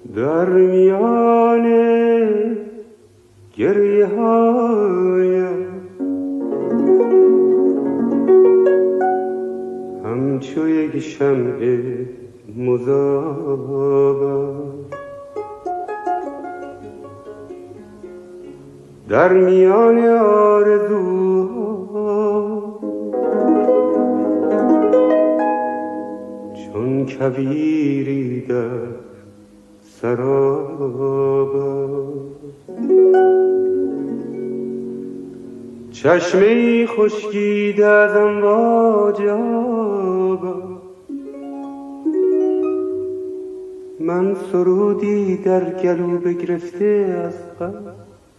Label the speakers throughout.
Speaker 1: در میان گریه هایم همچو یک شمع مذابم در میان آرزوها چون کویری در سرابم چشمه‌ای خشکیده از امواج آبم من سرودی در گلو بگرفته از غم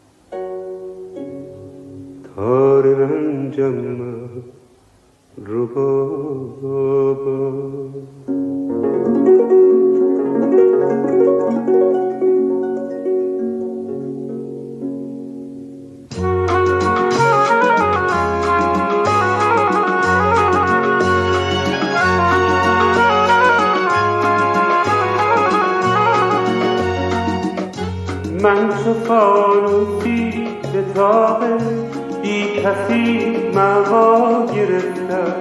Speaker 1: تار رنجم ربابم من چو فانوسی به تاب بی کسی موا گرفتم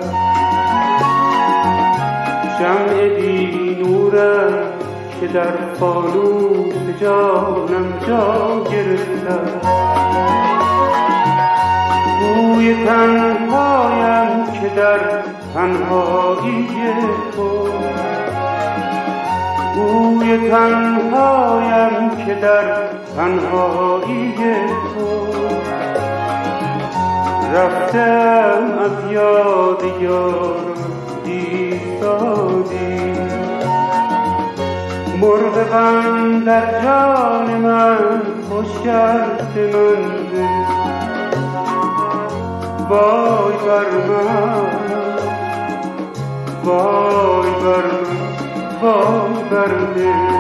Speaker 1: شمع بی نورم که در فانوس جانم جا گرفتم بوی تنهایم که در تنهایی تو بوی تنهایم که در تنهایی تو رفتم از یاد یارم ایستادی مرغ غم در جان من خوش کرد منزل وای بر من وای بر من وای بر من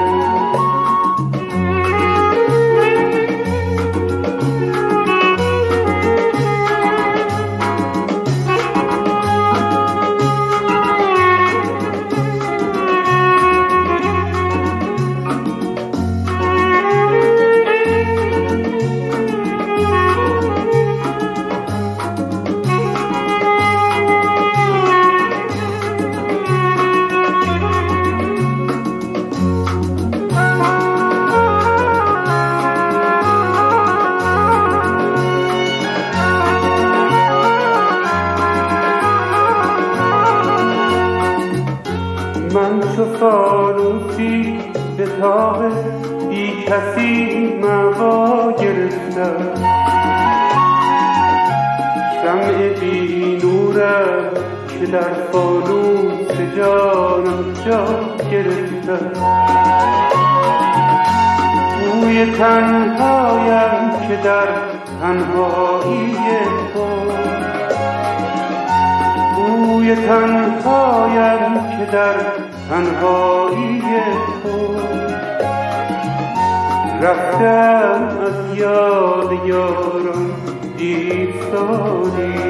Speaker 1: من چو فانوسی به تاب بی کسی موا گرفتم شمع بی نورم که در فانوس جانم جا گرفتم بوی تنهایم که در تنهایی تو بوی تنهایم که در تنهایی تو رفتم از یاد یارم ایستادی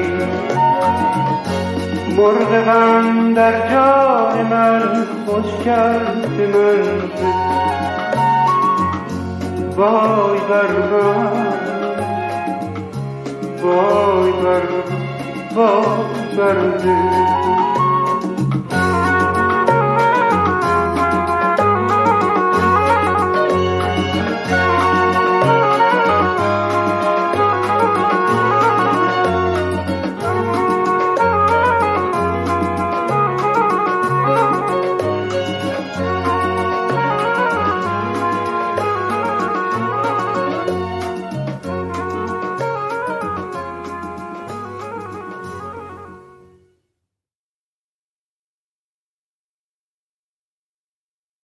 Speaker 1: مرغ غم در جان من خوش کرد منزل وای بر من وای بر من وای بر من